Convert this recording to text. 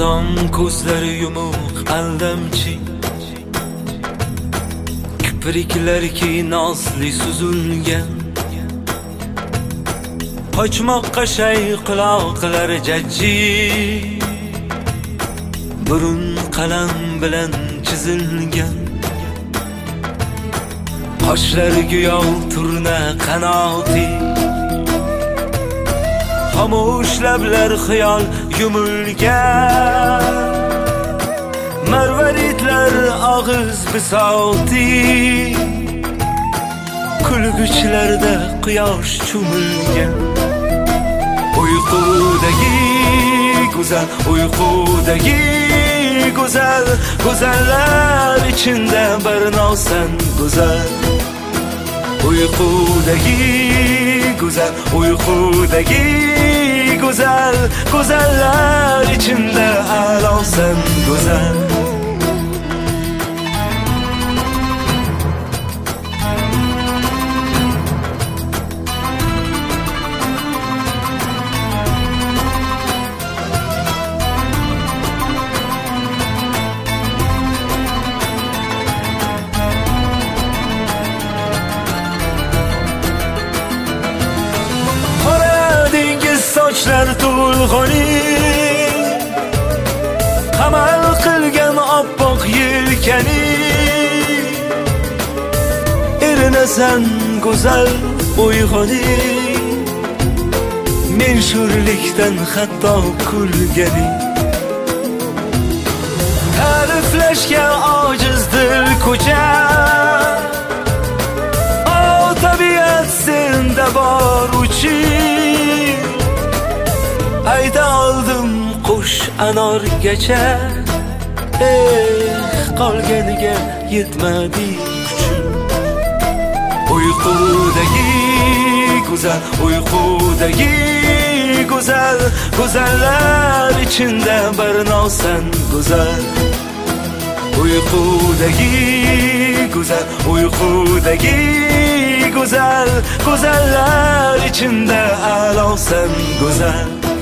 odam ko'zlari yumuq aldamchi, kipriklarki nosli suzulgan, qochmoqqa shay quloqlar jajji, burun qalam bilan chizilgan, qoshlar go'yo turna qanoti, xomush lablar xiyol yumilgan, marvaridlar og'iz bisoti, kulguchlarda quyosh cho'milgan. Uyqudagi go'zal, uyqudagi go'zal, go'zallar içinde bir nosan go'zal. Uyqudagi go'zal, uykudagi go'zal, go'zallar içinde a'losan go'zal. Sochlar to'lg'oni, qamal qilgan oppoq yelkani, erinasan go'zal uyg'oning, men sho'rlikdan hatto kulgani. Ta'riflashga ojizdir ko'cham, o tabiat senda boruvchi, ayda oldim qush anorgacha, qolganiga yetmadi kuchim. Uyqudagi go'zal, uyqudagi go'zal, go'zallar içinde bir nosan go'zal. Uyqudagi go'zal, uykudagi go'zal, go'zallar içinde a'losan go'zal.